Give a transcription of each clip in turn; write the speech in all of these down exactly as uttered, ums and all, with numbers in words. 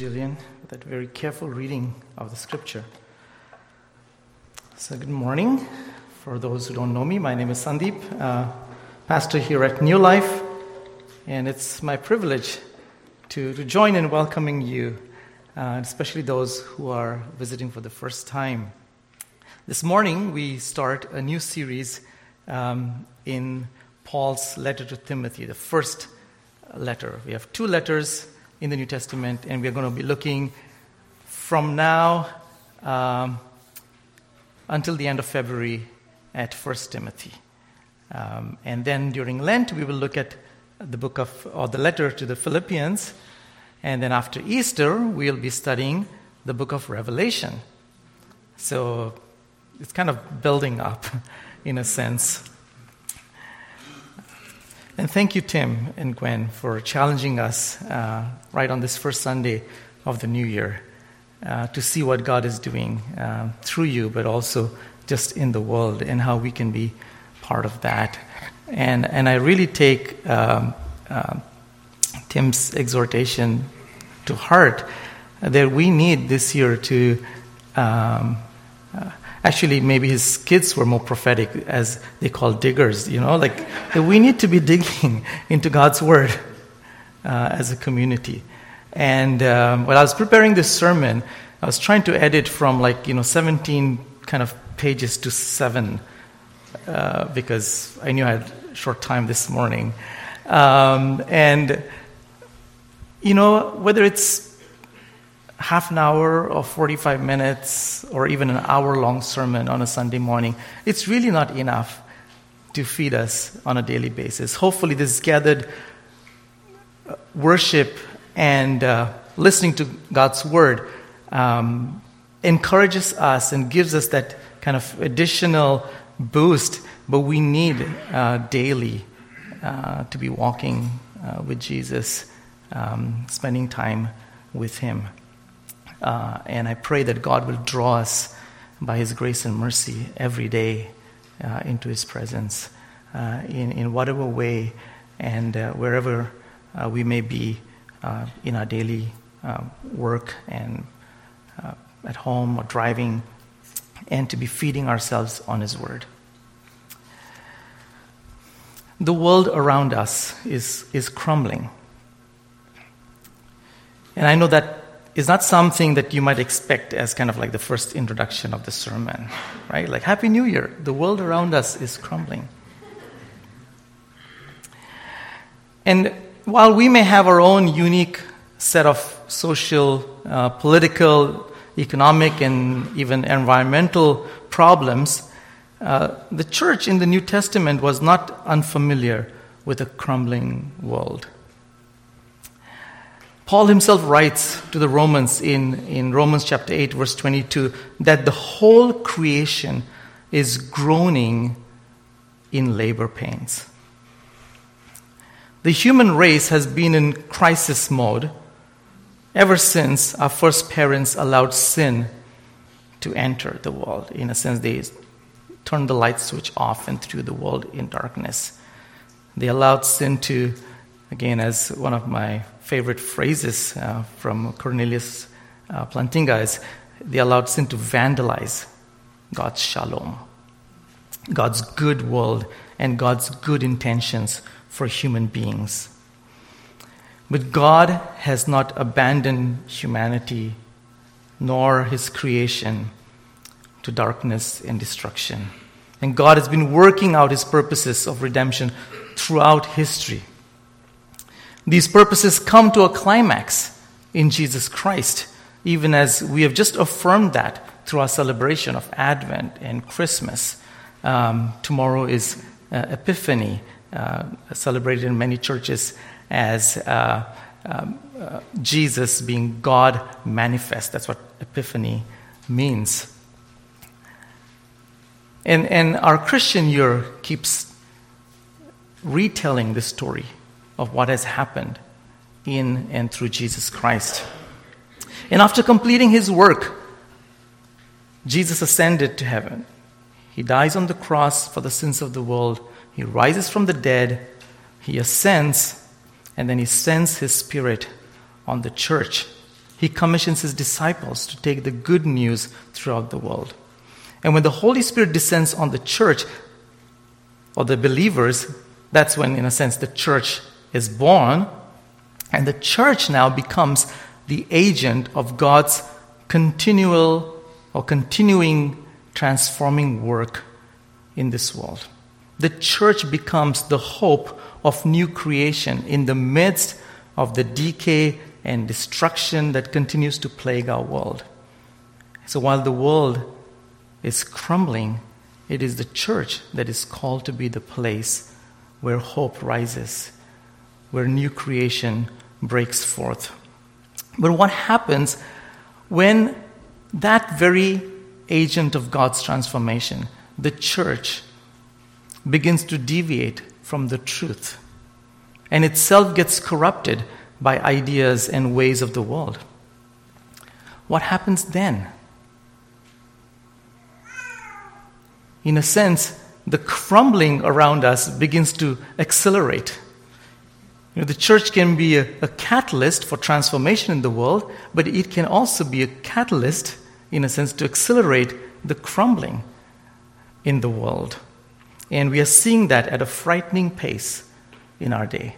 Jillian, with that very careful reading of the scripture. So good morning. For those who don't know me, my name is Sandeep, uh, pastor here at New Life, and it's my privilege to, to join in welcoming you, uh, especially those who are visiting for the first time. This morning, we start a new series um, in Paul's letter to Timothy, the first letter. We have two letters in the New Testament, and we're going to be looking from now um, until the end of February at First Timothy. Um, and then during Lent, we will look at the book of, or the letter to the Philippians. And then after Easter, we'll be studying the book of Revelation. So it's kind of building up in a sense. And thank you, Tim and Gwen, for challenging us uh, right on this first Sunday of the new year uh, to see what God is doing uh, through you, but also just in the world and how we can be part of that. And and I really take um, uh, Tim's exhortation to heart that we need this year to um, uh, Actually, maybe his kids were more prophetic, as they call diggers, you know, like that we need to be digging into God's Word uh, as a community. And um, while I was preparing this sermon, I was trying to edit from like, you know, seventeen kind of pages to seven uh, because I knew I had short time this morning. Um, and, you know, whether it's half an hour or forty-five minutes or even an hour-long sermon on a Sunday morning, it's really not enough to feed us on a daily basis. Hopefully this gathered worship and uh, listening to God's Word um, encourages us and gives us that kind of additional boost, but we need uh, daily uh, to be walking uh, with Jesus, um, spending time with Him. Uh, and I pray that God will draw us by His grace and mercy every day uh, into His presence uh, in, in whatever way and uh, wherever uh, we may be uh, in our daily uh, work and uh, at home or driving, and to be feeding ourselves on His Word. The world around us is, is crumbling. And I know that is not something that you might expect as kind of like the first introduction of the sermon, right? Like, Happy New Year. The world around us is crumbling. And while we may have our own unique set of social, uh, political, economic, and even environmental problems, uh, the church in the New Testament was not unfamiliar with a crumbling world. Paul himself writes to the Romans in, in Romans chapter eight, verse twenty-two, that the whole creation is groaning in labor pains. The human race has been in crisis mode ever since our first parents allowed sin to enter the world. In a sense, they turned the light switch off and threw the world in darkness. They allowed sin to, again, as one of my favorite phrases uh, from Cornelius uh, Plantinga is, they allowed sin to vandalize God's shalom, God's good world, and God's good intentions for human beings. But God has not abandoned humanity nor His creation to darkness and destruction. And God has been working out His purposes of redemption throughout history. These purposes come to a climax in Jesus Christ, even as we have just affirmed that through our celebration of Advent and Christmas. Um, tomorrow is uh, Epiphany, uh, celebrated in many churches as uh, um, uh, Jesus being God manifest. That's what Epiphany means. And, and our Christian year keeps retelling the story of what has happened in and through Jesus Christ. And after completing His work, Jesus ascended to heaven. He dies on the cross for the sins of the world. He rises from the dead. He ascends, and then He sends His Spirit on the church, he commissions his disciples to take the good news throughout the world. And when the Holy Spirit descends on the church, or the believers, that's when, in a sense, the church is born. And the church now becomes the agent of God's continual or continuing transforming work in this world. The church becomes the hope of new creation in the midst of the decay and destruction that continues to plague our world. So while the world is crumbling, it is the church that is called to be the place where hope rises, where new creation breaks forth. But what happens when that very agent of God's transformation, the church, begins to deviate from the truth and itself gets corrupted by ideas and ways of the world? What happens then? In a sense, the crumbling around us begins to accelerate. You know, the church can be a, a catalyst for transformation in the world, but it can also be a catalyst, in a sense, to accelerate the crumbling in the world. And we are seeing that at a frightening pace in our day.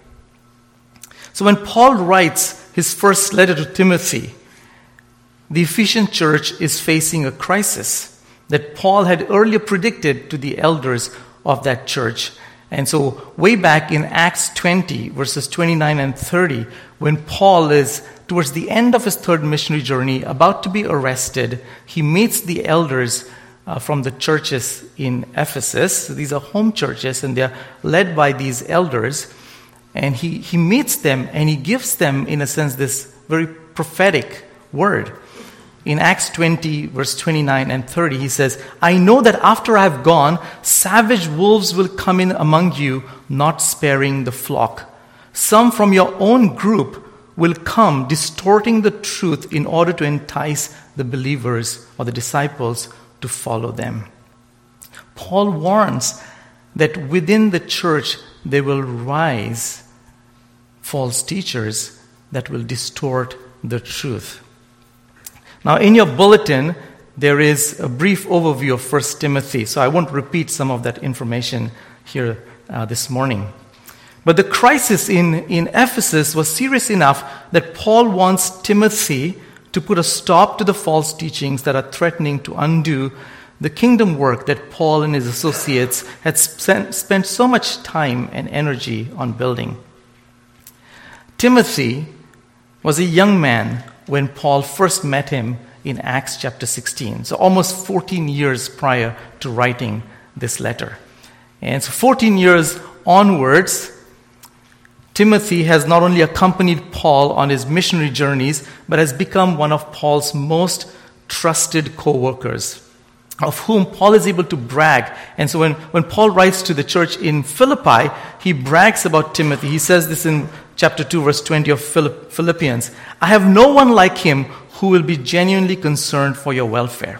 So when Paul writes his first letter to Timothy, the Ephesian church is facing a crisis that Paul had earlier predicted to the elders of that church. And so way back in Acts twenty, verses twenty-nine and thirty, when Paul is towards the end of his third missionary journey, about to be arrested, he meets the elders uh, from the churches in Ephesus. So these are home churches, and they're led by these elders. And he, he meets them, and he gives them, in a sense, this very prophetic word. In Acts twenty, verse twenty-nine and thirty, he says, "I know that after I have gone, savage wolves will come in among you, not sparing the flock. Some from your own group will come, distorting the truth in order to entice the believers or the disciples to follow them." Paul warns that within the church there will rise false teachers that will distort the truth. Now, in your bulletin, there is a brief overview of First Timothy, so I won't repeat some of that information here uh, this morning. But the crisis in, in Ephesus was serious enough that Paul wants Timothy to put a stop to the false teachings that are threatening to undo the kingdom work that Paul and his associates had spent, spent so much time and energy on building. Timothy was a young man when Paul first met him in Acts chapter sixteen. So almost fourteen years prior to writing this letter. And so fourteen years onwards, Timothy has not only accompanied Paul on his missionary journeys, but has become one of Paul's most trusted co-workers, of whom Paul is able to brag. And so when, when Paul writes to the church in Philippi, he brags about Timothy. He says this in chapter two, verse twenty of Philippians. "I have no one like him who will be genuinely concerned for your welfare."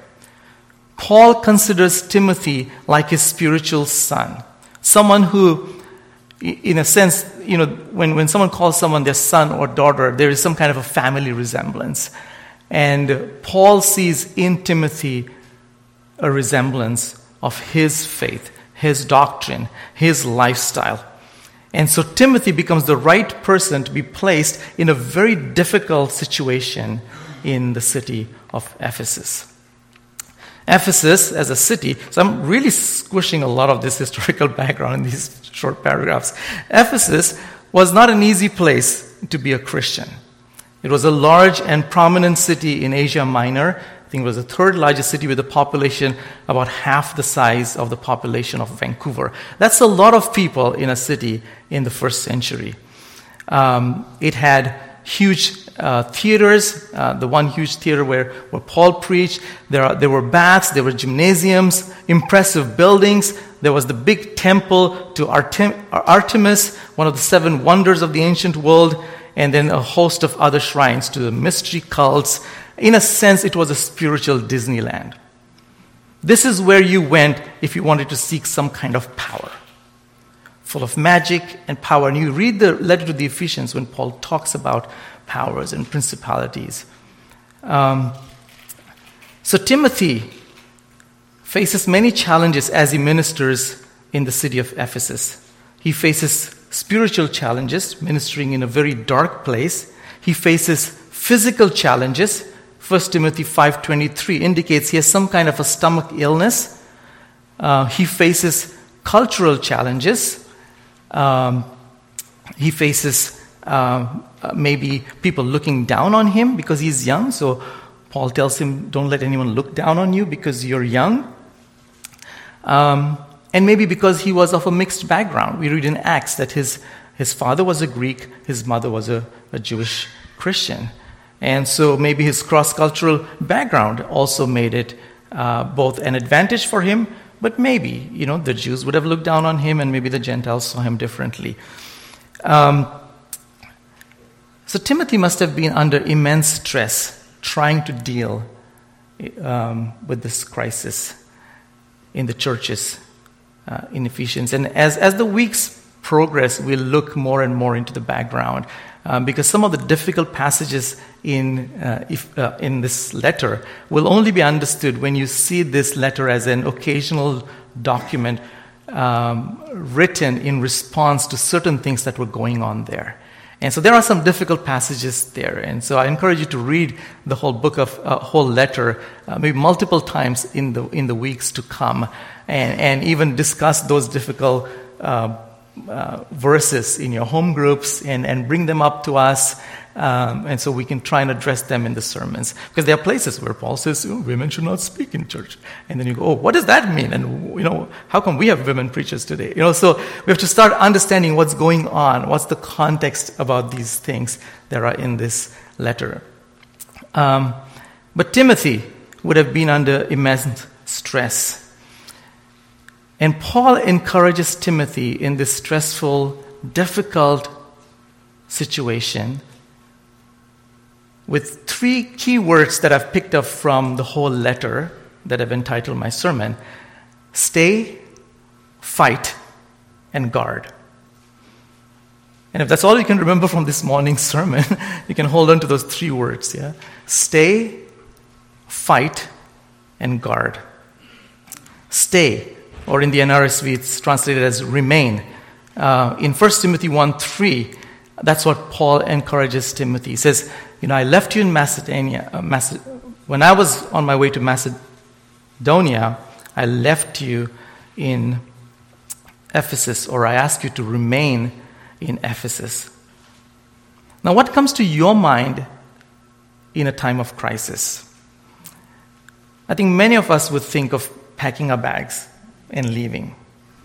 Paul considers Timothy like his spiritual son, someone who, in a sense, you know, when, when someone calls someone their son or daughter, there is some kind of a family resemblance. And Paul sees in Timothy a resemblance of his faith, his doctrine, his lifestyle. And so Timothy becomes the right person to be placed in a very difficult situation in the city of Ephesus. Ephesus as a city, so I'm really squishing a lot of this historical background in these short paragraphs. Ephesus was not an easy place to be a Christian. It was a large and prominent city in Asia Minor. I think it was the third largest city with a population about half the size of the population of Vancouver. That's a lot of people in a city in the first century. Um, it had huge uh, theaters, uh, the one huge theater where, where Paul preached. There, are, there were baths, there were gymnasiums, impressive buildings. There was the big temple to Artem- Artemis, one of the seven wonders of the ancient world, and then a host of other shrines to the mystery cults. In a sense, it was a spiritual Disneyland. This is where you went if you wanted to seek some kind of power, full of magic and power. And you read the letter to the Ephesians when Paul talks about powers and principalities. Um, so Timothy faces many challenges as he ministers in the city of Ephesus. He faces spiritual challenges, ministering in a very dark place. He faces physical challenges. First Timothy five twenty-three indicates he has some kind of a stomach illness. Uh, he faces cultural challenges. Um, he faces uh, maybe people looking down on him because he's young. So Paul tells him, don't let anyone look down on you because you're young. Um, and maybe because he was of a mixed background. We read in Acts that his, his father was a Greek, his mother was a, a Jewish Christian. And so maybe his cross-cultural background also made it uh, both an advantage for him, but maybe, you know, the Jews would have looked down on him and maybe the Gentiles saw him differently. Um, so Timothy must have been under immense stress trying to deal um, with this crisis in the churches uh, in Ephesians. And as, as the weeks progress, we'll look more and more into the background um, because some of the difficult passages in, uh, if, uh, in this letter will only be understood when you see this letter as an occasional document um, written in response to certain things that were going on there. And so there are some difficult passages there. And so I encourage you to read the whole book of, uh, whole letter, uh, maybe multiple times in the in the weeks to come, and, and even discuss those difficult uh, uh, verses in your home groups and, and bring them up to us. Um, and so we can try and address them in the sermons. Because there are places where Paul says, oh, women should not speak in church. And then you go, oh, what does that mean? And, you know, how come we have women preachers today? You know, so we have to start understanding what's going on. What's the context about these things that are in this letter? Um, but Timothy would have been under immense stress. And Paul encourages Timothy in this stressful, difficult situation with three key words that I've picked up from the whole letter that I've entitled my sermon: stay, fight, and guard. And if that's all you can remember from this morning's sermon, you can hold on to those three words, yeah? Stay, fight, and guard. Stay, or in the N R S V it's translated as remain. Uh, in First Timothy one three, that's what Paul encourages Timothy. He says, you know, I left you in Macedonia. Uh, Maced- when I was on my way to Macedonia, I left you in Ephesus, or I asked you to remain in Ephesus. Now, what comes to your mind in a time of crisis? I think many of us would think of packing our bags and leaving.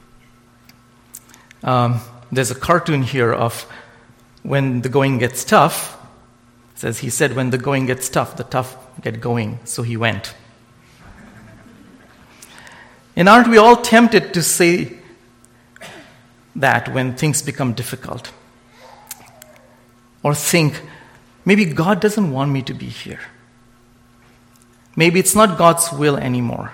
Um, there's a cartoon here of when the going gets tough. It says, he said, when the going gets tough, the tough get going, so he went. And aren't we all tempted to say that when things become difficult? Or think, maybe God doesn't want me to be here. Maybe it's not God's will anymore.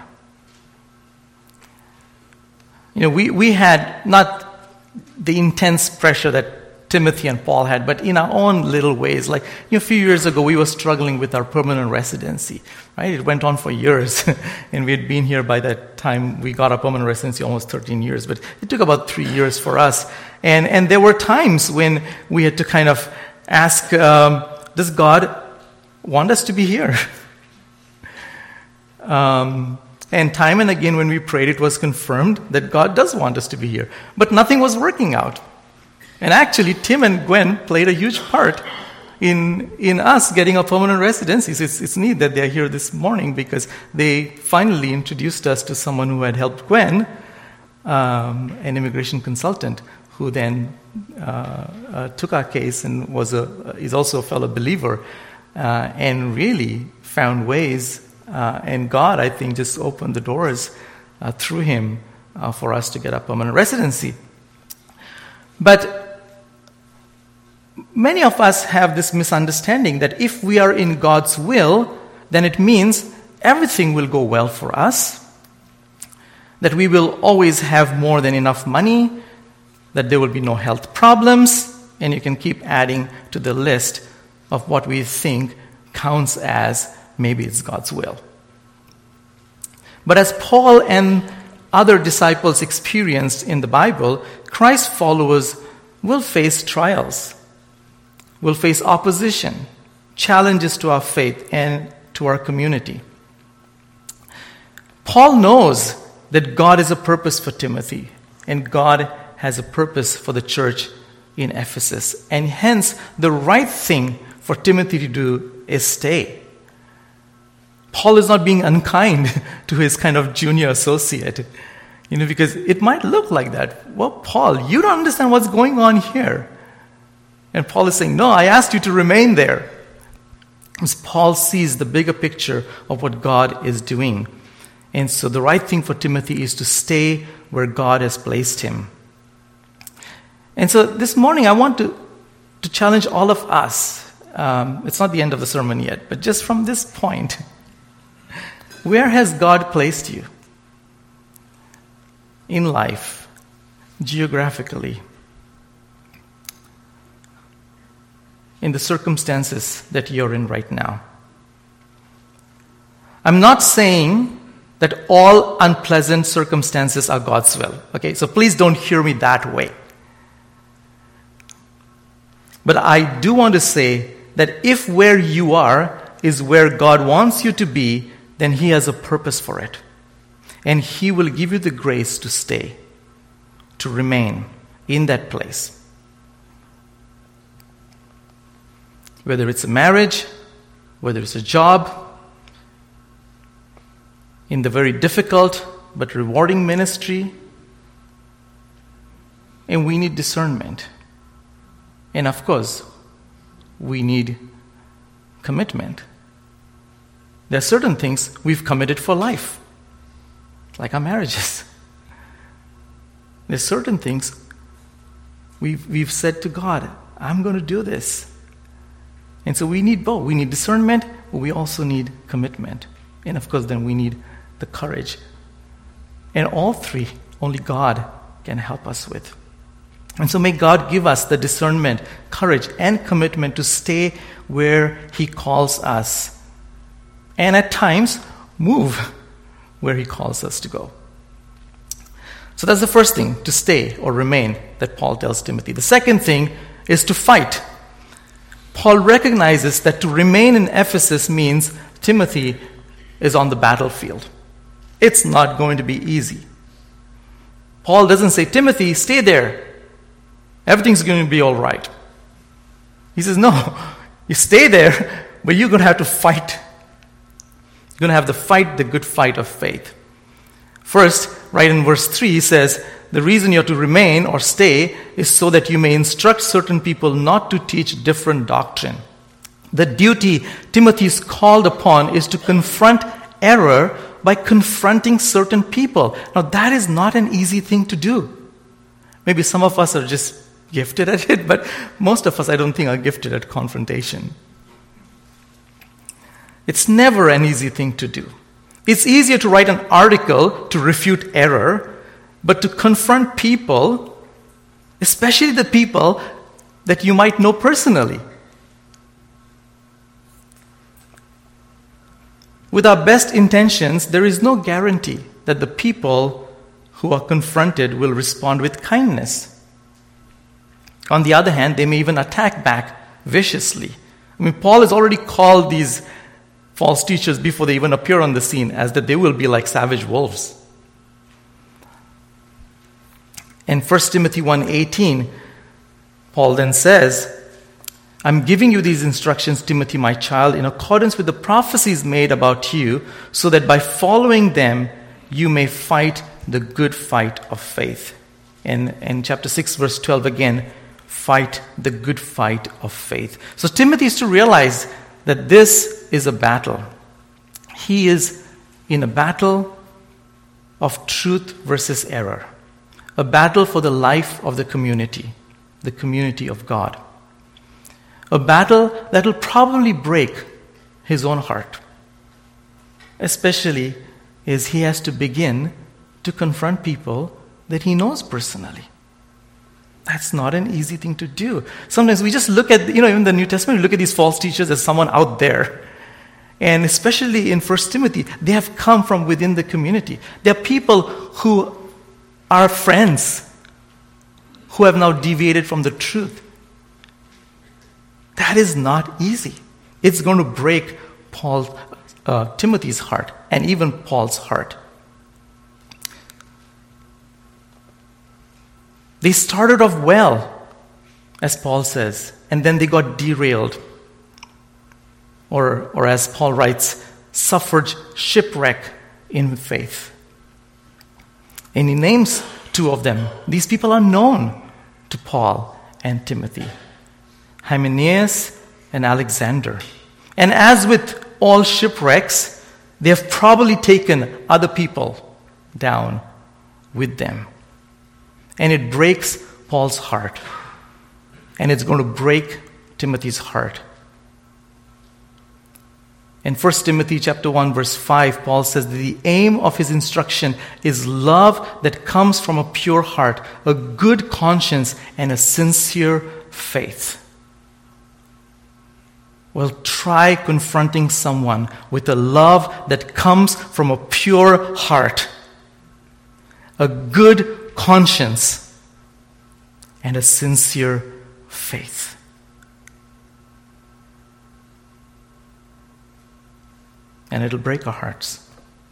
You know, we, we had not the intense pressure that Timothy and Paul had, but in our own little ways. Like, you know, a few years ago, we were struggling with our permanent residency, right? It went on for years, and we had been here by that time. We got our permanent residency almost thirteen years, but it took about three years for us. And and there were times when we had to kind of ask, um, does God want us to be here? um, and time and again, when we prayed, it was confirmed that God does want us to be here. But nothing was working out. And actually, Tim and Gwen played a huge part in in us getting our permanent residencies. It's, it's neat that they're here this morning because they finally introduced us to someone who had helped Gwen, um, an immigration consultant, who then uh, uh, took our case and was a is also a fellow believer, uh, and really found ways. Uh, and God, I think, just opened the doors uh, through him uh, for us to get our permanent residency. But many of us have this misunderstanding that if we are in God's will, then it means everything will go well for us, that we will always have more than enough money, that there will be no health problems, and you can keep adding to the list of what we think counts as maybe it's God's will. But as Paul and other disciples experienced in the Bible, Christ followers will face trials, will face opposition, challenges to our faith and to our community. Paul knows that God has a purpose for Timothy, and God has a purpose for the church in Ephesus. And hence, the right thing for Timothy to do is stay. Paul is not being unkind to his kind of junior associate, you know, because it might look like that. Well, Paul, you don't understand what's going on here. And Paul is saying, no, I asked you to remain there. Because Paul sees the bigger picture of what God is doing. And so the right thing for Timothy is to stay where God has placed him. And so this morning I want to, to challenge all of us. Um, it's not the end of the sermon yet, but just from this point, where has God placed you in life, geographically, in the circumstances that you're in right now? I'm not saying that all unpleasant circumstances are God's will. Okay, so please don't hear me that way. But I do want to say that if where you are is where God wants you to be, then He has a purpose for it. And He will give you the grace to stay, to remain in that place. Whether it's a marriage, whether it's a job, in the very difficult but rewarding ministry. And we need discernment. And of course, we need commitment. There are certain things we've committed for life, like our marriages. There's certain things we've, we've said to God, I'm going to do this. And so we need both. We need discernment, but we also need commitment. And of course, then we need the courage. And all three, only God can help us with. And so may God give us the discernment, courage, and commitment to stay where He calls us. And at times, move where He calls us to go. So that's the first thing, to stay or remain, that Paul tells Timothy. The second thing is to fight. Paul recognizes that to remain in Ephesus means Timothy is on the battlefield. It's not going to be easy. Paul doesn't say, Timothy, stay there. Everything's going to be all right. He says, no, you stay there, but you're going to have to fight. You're going to have to fight the good fight of faith. First, right in verse three, he says, the reason you have to remain or stay is so that you may instruct certain people not to teach different doctrine. The duty Timothy is called upon is to confront error by confronting certain people. Now, that is not an easy thing to do. Maybe some of us are just gifted at it, but most of us, I don't think, are gifted at confrontation. It's never an easy thing to do. It's easier to write an article to refute error, but to confront people, especially the people that you might know personally. With our best intentions, there is no guarantee that the people who are confronted will respond with kindness. On the other hand, they may even attack back viciously. I mean, Paul has already called these false teachers before they even appear on the scene as that they will be like savage wolves. In First Timothy one eighteen, Paul then says, I'm giving you these instructions, Timothy, my child, in accordance with the prophecies made about you, so that by following them, you may fight the good fight of faith. And in chapter six, verse twelve again, fight the good fight of faith. So Timothy is to realize that this is a battle. He is in a battle of truth versus error. A battle for the life of the community, the community of God. A battle that will probably break his own heart, especially as he has to begin to confront people that he knows personally. That's not an easy thing to do. Sometimes we just look at, you know, even the New Testament, we look at these false teachers as someone out there. And especially in First Timothy, they have come from within the community. They're people who are friends, who have now deviated from the truth. That is not easy. It's going to break Paul, uh, Timothy's heart, and even Paul's heart. They started off well, as Paul says, and then they got derailed. Or, or as Paul writes, suffered shipwreck in faith. And he names two of them. These people are known to Paul and Timothy, Hymenaeus and Alexander. And as with all shipwrecks, they have probably taken other people down with them. And it breaks Paul's heart. And it's going to break Timothy's heart. In First Timothy chapter one, verse five, Paul says that the aim of his instruction is love that comes from a pure heart, a good conscience, and a sincere faith. Well, try confronting someone with a love that comes from a pure heart, a good conscience, and a sincere faith. And it'll break our hearts.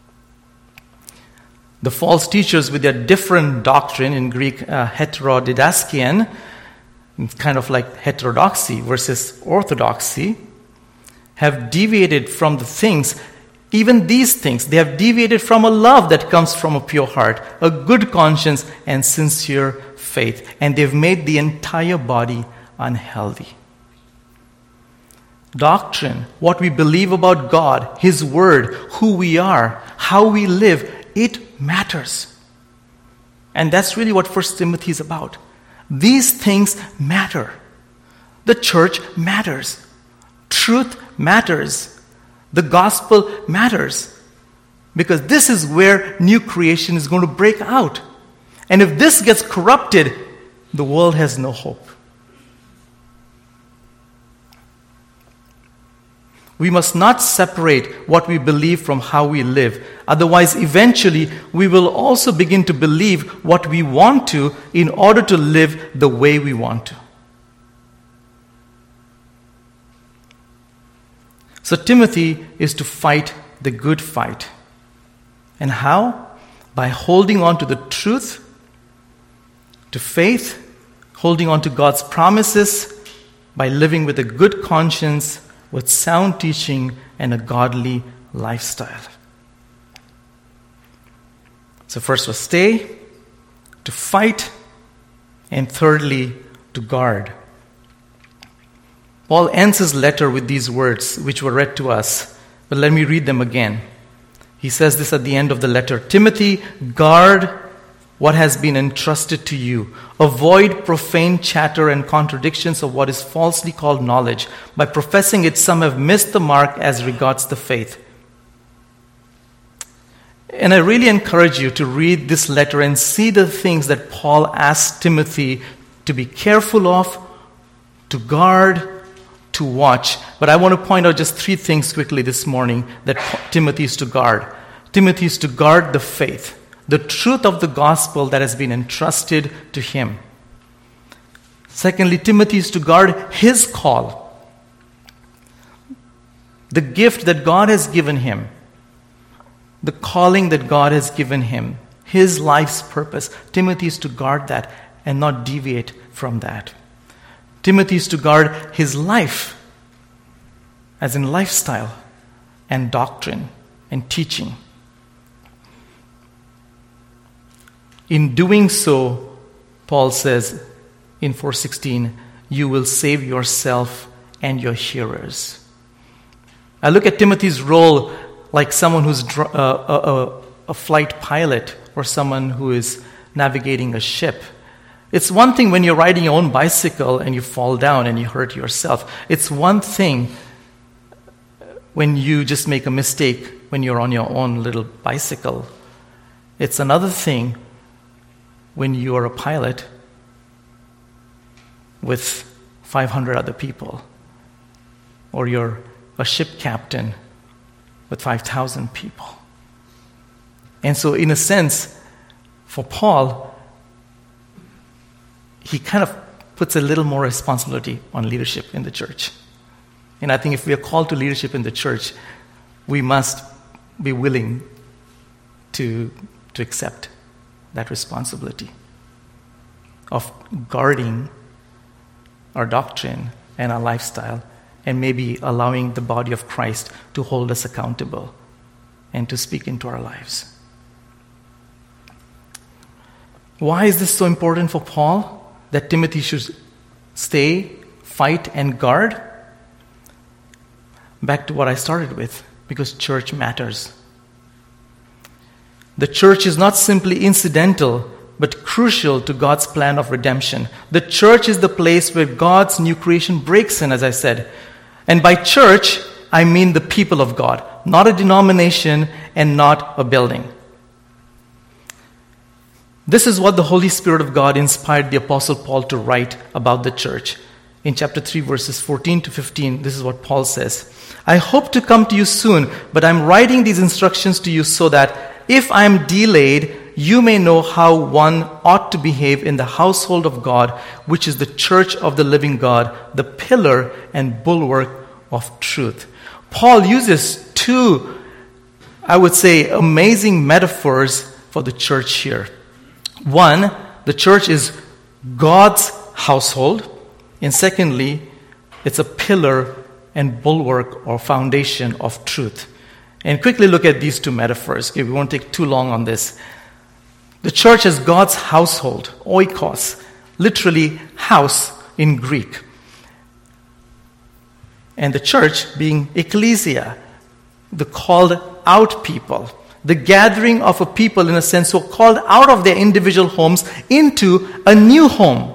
The false teachers with their different doctrine, in Greek uh, heterodidaskian, kind of like heterodoxy versus orthodoxy, have deviated from the things, even these things, they have deviated from a love that comes from a pure heart, a good conscience, and sincere faith. And they've made the entire body unhealthy. Doctrine, what we believe about God, His Word, who we are, how we live, it matters. And that's really what First Timothy is about. These things matter. The church matters. Truth matters. The gospel matters. Because this is where new creation is going to break out. And if this gets corrupted, the world has no hope. We must not separate what we believe from how we live. Otherwise, eventually, we will also begin to believe what we want to in order to live the way we want to. So Timothy is to fight the good fight. And how? By holding on to the truth, to faith, holding on to God's promises, by living with a good conscience, with sound teaching and a godly lifestyle. So first was stay, to fight, and thirdly, to guard. Paul ends his letter with these words, which were read to us, but let me read them again. He says this at the end of the letter, Timothy, guard what has been entrusted to you. Avoid profane chatter and contradictions of what is falsely called knowledge. By professing it, some have missed the mark as regards the faith. And I really encourage you to read this letter and see the things that Paul asked Timothy to be careful of, to guard, to watch. But I want to point out just three things quickly this morning that Timothy is to guard. Timothy is to guard the faith, the truth of the gospel that has been entrusted to him. Secondly, Timothy is to guard his call, the gift that God has given him, the calling that God has given him, his life's purpose. Timothy is to guard that and not deviate from that. Timothy is to guard his life, as in lifestyle and doctrine and teaching. In doing so, Paul says in four sixteen, you will save yourself and your hearers. I look at Timothy's role like someone who's uh, a, a, a flight pilot or someone who is navigating a ship. It's one thing when you're riding your own bicycle and you fall down and you hurt yourself. It's one thing when you just make a mistake when you're on your own little bicycle. It's another thing when you are a pilot with five hundred other people, or you're a ship captain with five thousand people. And so, in a sense, for Paul, he kind of puts a little more responsibility on leadership in the church. And I think if we are called to leadership in the church, we must be willing to, to accept that responsibility of guarding our doctrine and our lifestyle, and maybe allowing the body of Christ to hold us accountable and to speak into our lives. Why is this so important for Paul, that Timothy should stay, fight, and guard? Back to what I started with, because church matters. The church is not simply incidental, but crucial to God's plan of redemption. The church is the place where God's new creation breaks in, as I said. And by church, I mean the people of God, not a denomination and not a building. This is what the Holy Spirit of God inspired the Apostle Paul to write about the church. In chapter three, verses fourteen to fifteen, this is what Paul says. I hope to come to you soon, but I'm writing these instructions to you so that if I am delayed, you may know how one ought to behave in the household of God, which is the church of the living God, the pillar and bulwark of truth. Paul uses two, I would say, amazing metaphors for the church here. One, the church is God's household. And secondly, it's a pillar and bulwark or foundation of truth. And quickly look at these two metaphors. Okay, we won't take too long on this. The church is God's household, oikos, literally house in Greek. And the church being ecclesia, the called out people, the gathering of a people, in a sense, who are called out of their individual homes into a new home,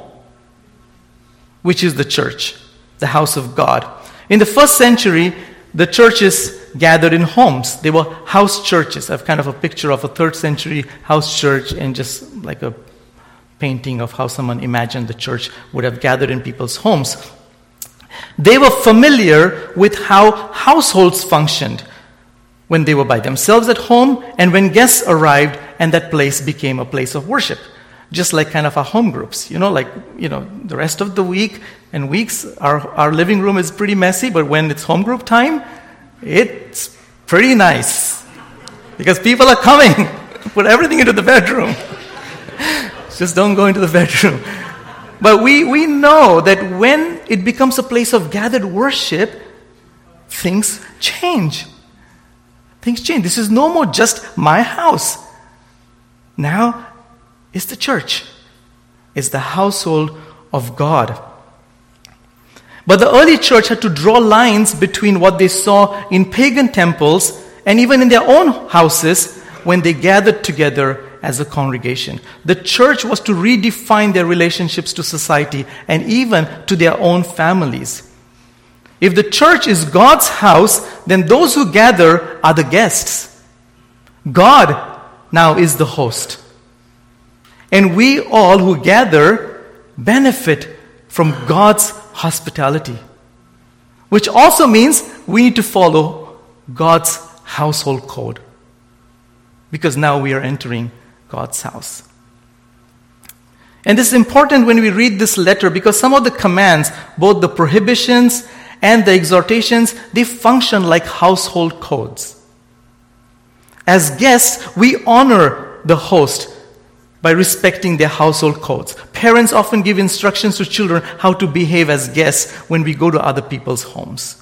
which is the church, the house of God. In the first century, the churches gathered in homes. They were house churches. I have kind of a picture of a third century house church, and just like a painting of how someone imagined the church would have gathered in people's homes. They were familiar with how households functioned when they were by themselves at home and when guests arrived and that place became a place of worship. Just like kind of our home groups, you know, like, you know, the rest of the week and weeks, our, our living room is pretty messy, but when it's home group time, it's pretty nice because people are coming. Put everything into the bedroom. Just don't go into the bedroom. But we, we know that when it becomes a place of gathered worship, things change. Things change. This is no more just my house. Now, it's the church. It's the household of God. But the early church had to draw lines between what they saw in pagan temples and even in their own houses when they gathered together as a congregation. The church was to redefine their relationships to society and even to their own families. If the church is God's house, then those who gather are the guests. God now is the host. And we all who gather benefit from God's hospitality, which also means we need to follow God's household code, because now we are entering God's house. And this is important when we read this letter, because some of the commands, both the prohibitions and the exhortations, they function like household codes. As guests, we honor the host by respecting their household codes. Parents often give instructions to children how to behave as guests when we go to other people's homes.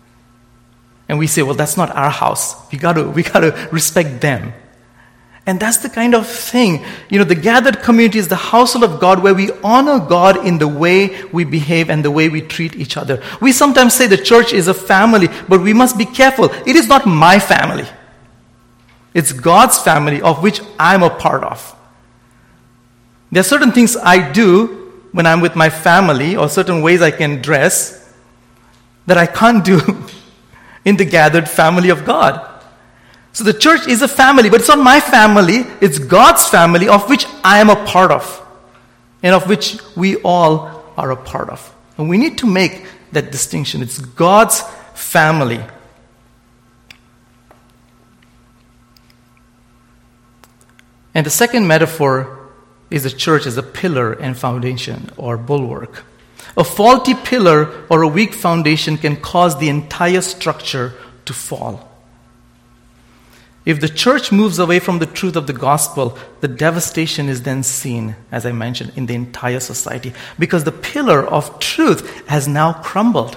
And we say, well, that's not our house. We got to we got to respect them. And that's the kind of thing. You know, the gathered community is the household of God, where we honor God in the way we behave and the way we treat each other. We sometimes say the church is a family, but we must be careful. It is not my family. It's God's family, of which I'm a part of. There are certain things I do when I'm with my family, or certain ways I can dress, that I can't do in the gathered family of God. So the church is a family, but it's not my family. It's God's family, of which I am a part of, and of which we all are a part of. And we need to make that distinction. It's God's family. And the second metaphor is the church as a pillar and foundation or bulwark. A faulty pillar or a weak foundation can cause the entire structure to fall. If the church moves away from the truth of the gospel, the devastation is then seen, as I mentioned, in the entire society, because the pillar of truth has now crumbled.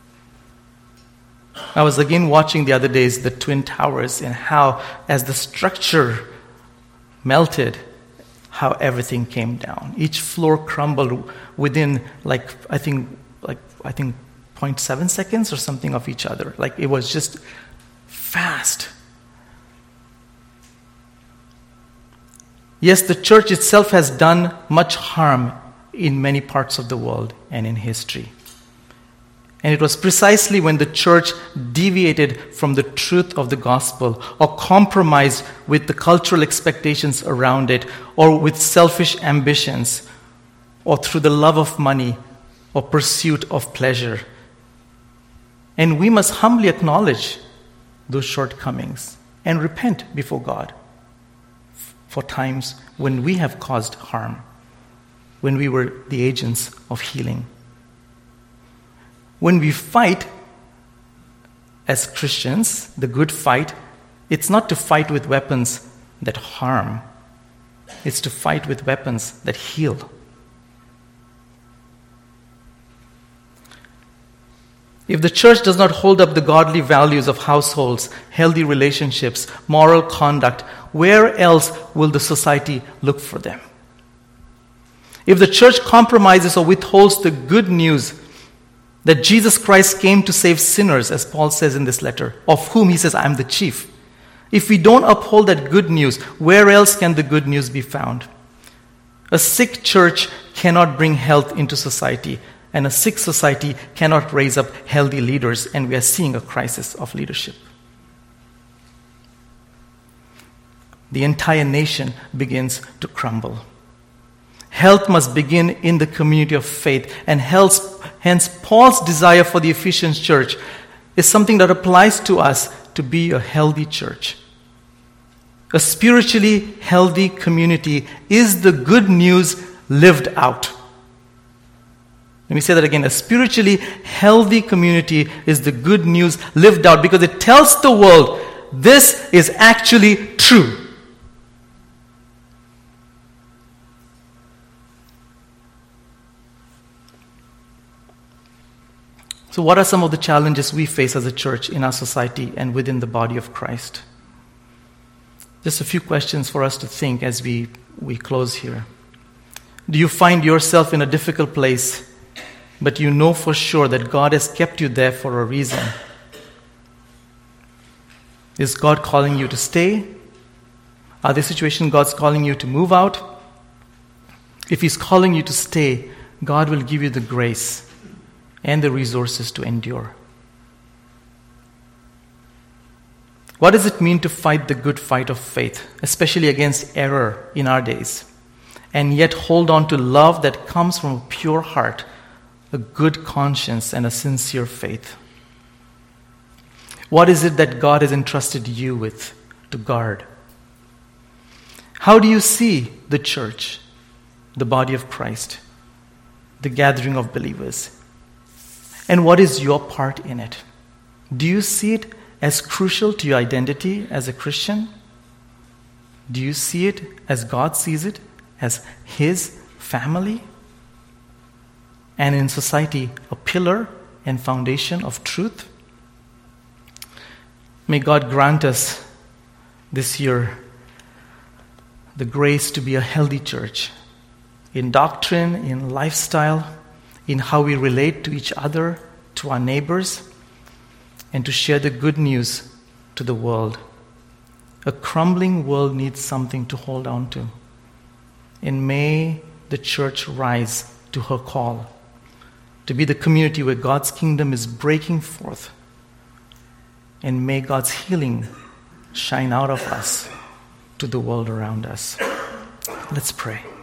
I was again watching the other days the Twin Towers and how, as the structure melted, how everything came down. Each floor crumbled within, like I think, like I think, zero point seven seconds or something of each other. Like it was just fast. Yes, the church itself has done much harm in many parts of the world and in history. And it was precisely when the church deviated from the truth of the gospel or compromised with the cultural expectations around it or with selfish ambitions or through the love of money or pursuit of pleasure. And we must humbly acknowledge those shortcomings and repent before God for times when we have caused harm, when we were the agents of healing. When we fight as Christians, the good fight, it's not to fight with weapons that harm. It's to fight with weapons that heal. If the church does not hold up the godly values of households, healthy relationships, moral conduct, where else will the society look for them? If the church compromises or withholds the good news that Jesus Christ came to save sinners, as Paul says in this letter, of whom he says, I am the chief. If we don't uphold that good news, where else can the good news be found? A sick church cannot bring health into society, and a sick society cannot raise up healthy leaders, and we are seeing a crisis of leadership. The entire nation begins to crumble. Health must begin in the community of faith, and hence Paul's desire for the Ephesians church is something that applies to us to be a healthy church. A spiritually healthy community is the good news lived out. Let me say that again. A spiritually healthy community is the good news lived out because it tells the world this is actually true. So what are some of the challenges we face as a church in our society and within the body of Christ? Just a few questions for us to think as we, we close here. Do you find yourself in a difficult place, but you know for sure that God has kept you there for a reason? Is God calling you to stay? Are there situations God's calling you to move out? If He's calling you to stay, God will give you the grace and the resources to endure. What does it mean to fight the good fight of faith, especially against error in our days, and yet hold on to love that comes from a pure heart, a good conscience, and a sincere faith? What is it that God has entrusted you with to guard? How do you see the church, the body of Christ, the gathering of believers? And what is your part in it? Do you see it as crucial to your identity as a Christian? Do you see it as God sees it, as His family? And in society, a pillar and foundation of truth? May God grant us this year the grace to be a healthy church in doctrine, in lifestyle, in how we relate to each other, to our neighbors, and to share the good news to the world. A crumbling world needs something to hold on to. And may the church rise to her call, to be the community where God's kingdom is breaking forth. And may God's healing shine out of us to the world around us. Let's pray.